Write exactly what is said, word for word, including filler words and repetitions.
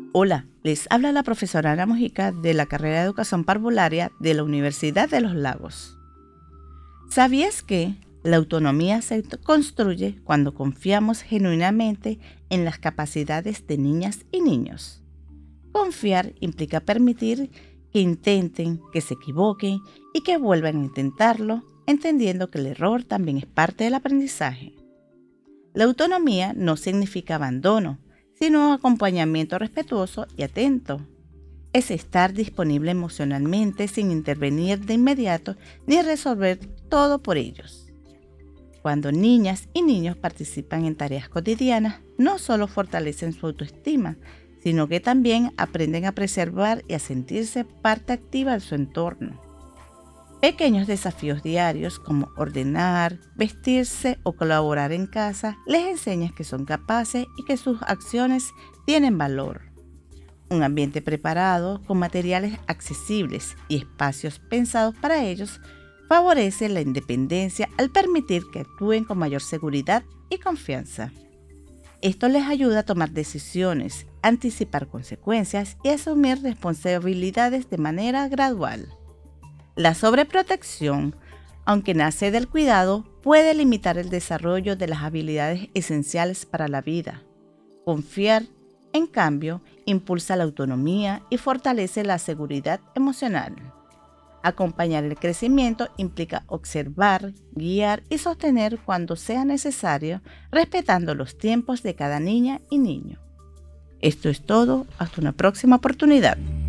Hola, les habla la profesora Ana Mojica de la carrera de Educación Parvularia de la Universidad de Los Lagos. ¿Sabías que la autonomía se construye cuando confiamos genuinamente en las capacidades de niñas y niños? Confiar implica permitir que intenten, que se equivoquen y que vuelvan a intentarlo, entendiendo que el error también es parte del aprendizaje. La autonomía no significa abandono, sino acompañamiento respetuoso y atento. Es estar disponible emocionalmente sin intervenir de inmediato ni resolver todo por ellos. Cuando niñas y niños participan en tareas cotidianas, no solo fortalecen su autoestima, sino que también aprenden a preservar y a sentirse parte activa de su entorno. Pequeños desafíos diarios como ordenar, vestirse o colaborar en casa les enseñan que son capaces y que sus acciones tienen valor. Un ambiente preparado, con materiales accesibles y espacios pensados para ellos, favorece la independencia al permitir que actúen con mayor seguridad y confianza. Esto les ayuda a tomar decisiones, anticipar consecuencias y asumir responsabilidades de manera gradual. La sobreprotección, aunque nace del cuidado, puede limitar el desarrollo de las habilidades esenciales para la vida. Confiar, en cambio, impulsa la autonomía y fortalece la seguridad emocional. Acompañar el crecimiento implica observar, guiar y sostener cuando sea necesario, respetando los tiempos de cada niña y niño. Esto es todo, hasta una próxima oportunidad.